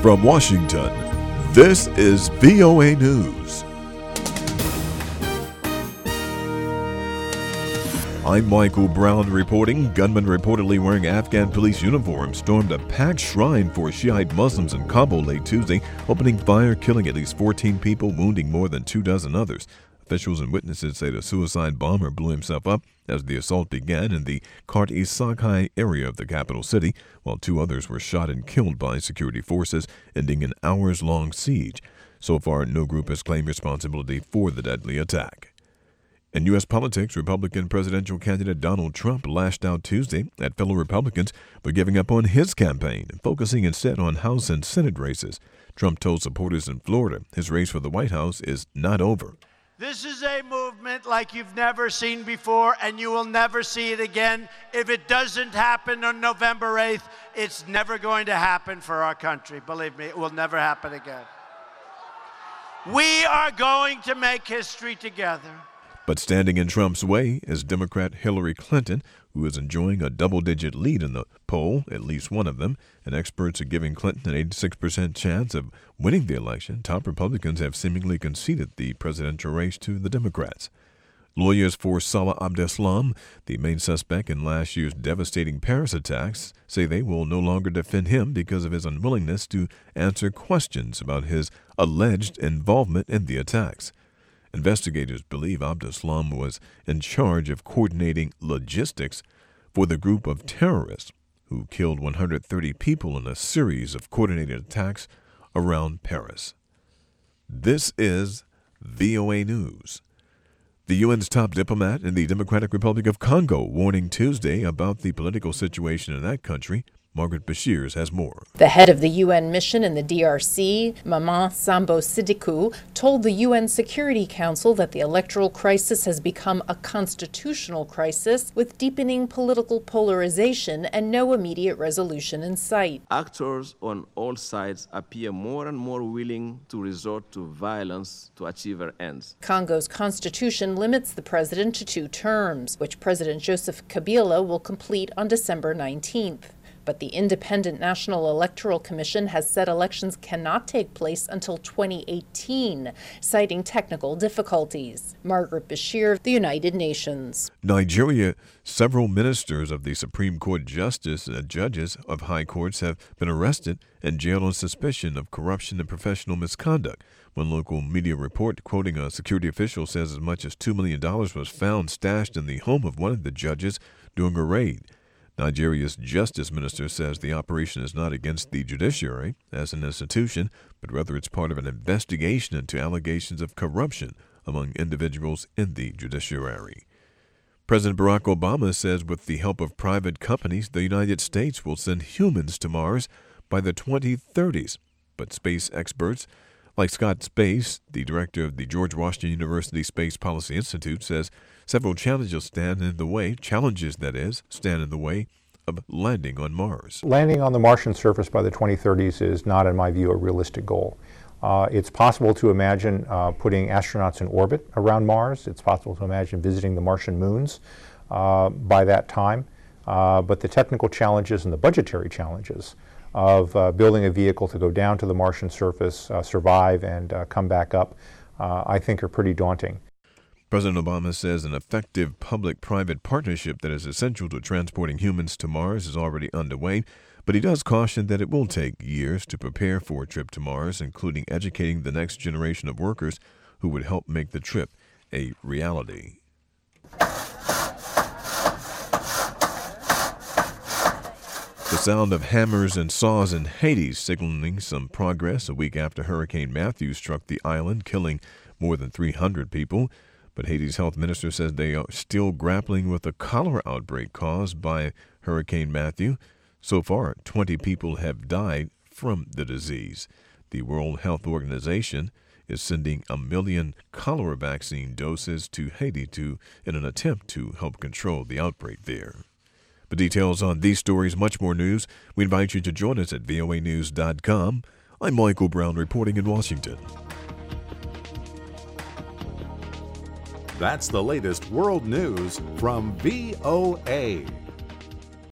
From Washington, this is VOA News. I'm Michael Brown reporting. Gunmen reportedly wearing Afghan police uniforms stormed a packed shrine for Shiite Muslims in Kabul late Tuesday, opening fire, killing at least 14 people, wounding more than 24 others. Officials and witnesses say the suicide bomber blew himself up as the assault began in the Kart-e-Sakai area of the capital city, while 2 others were shot and killed by security forces, ending an hours-long siege. So far, no group has claimed responsibility for the deadly attack. In U.S. politics, Republican presidential candidate Donald Trump lashed out Tuesday at fellow Republicans for giving up on his campaign and focusing instead on House and Senate races. Trump told supporters in Florida his race for the White House is not over. This is a movement like you've never seen before, and you will never see it again. If it doesn't happen on November 8th, it's never going to happen for our country. Believe me, it will never happen again. We are going to make history together. But standing in Trump's way is Democrat Hillary Clinton, who is enjoying a double-digit lead in the poll, at least one of them, and experts are giving Clinton an 86% chance of winning the election. Top Republicans have seemingly conceded the presidential race to the Democrats. Lawyers for Salah Abdeslam, the main suspect in last year's devastating Paris attacks, say they will no longer defend him because of his unwillingness to answer questions about his alleged involvement in the attacks. Investigators believe Abdeslam was in charge of coordinating logistics for the group of terrorists who killed 130 people in a series of coordinated attacks around Paris. This is VOA News. The UN's top diplomat in the Democratic Republic of Congo warning Tuesday about the political situation in that country. Margaret Bashir has more. The head of the UN mission in the DRC, Maman Sambo Sidikou, told the UN Security Council that the electoral crisis has become a constitutional crisis with deepening political polarization and no immediate resolution in sight. Actors on all sides appear more and more willing to resort to violence to achieve their ends. Congo's constitution limits the president to 2 terms, which President Joseph Kabila will complete on December 19th. But the Independent National Electoral Commission has said elections cannot take place until 2018, citing technical difficulties. Margaret Bashir, The United Nations. Nigeria, several ministers of the Supreme Court justice and judges of high courts have been arrested and jailed on suspicion of corruption and professional misconduct. One local media report quoting a security official says as much as $2 million was found stashed in the home of one of the judges during a raid. Nigeria's justice minister says the operation is not against the judiciary as an institution, but rather it's part of an investigation into allegations of corruption among individuals in the judiciary. President Barack Obama says with the help of private companies, the United States will send humans to Mars by the 2030s. But space experts like Scott Space, the director of the George Washington University Space Policy Institute, says several challenges stand in the way of landing on Mars. Landing on the Martian surface by the 2030s is not, in my view, a realistic goal. It's possible to imagine putting astronauts in orbit around Mars. It's possible to imagine visiting the Martian moons by that time. But the technical challenges and the budgetary challenges of building a vehicle to go down to the Martian surface, survive, and come back up, I think are pretty daunting. President Obama says an effective public-private partnership that is essential to transporting humans to Mars is already underway, but he does caution that it will take years to prepare for a trip to Mars, including educating the next generation of workers who would help make the trip a reality. The sound of hammers and saws in Haiti signaling some progress a week after Hurricane Matthew struck the island, killing more than 300 people. But Haiti's health minister says they are still grappling with a cholera outbreak caused by Hurricane Matthew. So far, 20 people have died from the disease. The World Health Organization is sending 1 million cholera vaccine doses to Haiti in an attempt to help control the outbreak there. For details on these stories, much more news, we invite you to join us at voanews.com. I'm Michael Brown reporting in Washington. That's the latest world news from VOA.